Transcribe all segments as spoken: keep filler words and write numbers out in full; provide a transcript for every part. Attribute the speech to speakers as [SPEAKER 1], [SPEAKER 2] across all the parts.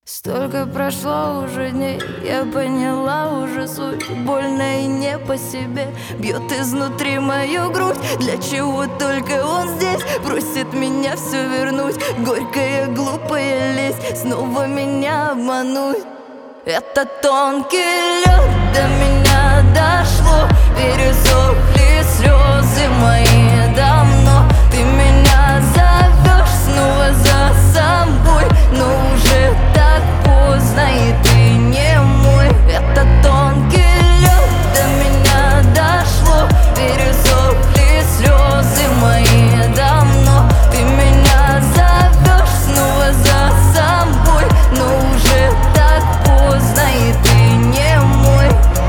[SPEAKER 1] Столько прошло уже дней, я поняла уже суть. Больно и не по себе, бьет изнутри мою грудь. Для чего только он здесь, просит меня все вернуть. Горькая, глупая лесть, снова меня обмануть. Это тонкий лед, до меня дошло. Пересохли слезы мои давно. Ты меня зовешь снова за собой, но уже так поздно, и ты не мой. Это тонкий лед, до меня дошло. Пересохли слезы мои давно. Ты меня зовешь снова за собой, но уже так поздно, и ты не мой.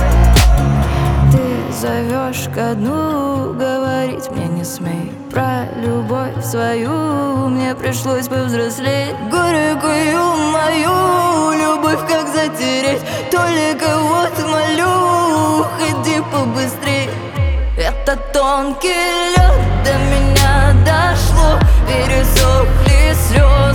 [SPEAKER 1] Ты зовешь ко дну, говорить мне не смей. Про любовь свою мне пришлось повзрослеть. Горькую мою любовь как затереть? Только вот молю, ходи побыстрей. Это тонкий лед, до меня дошло. Пересохли слезы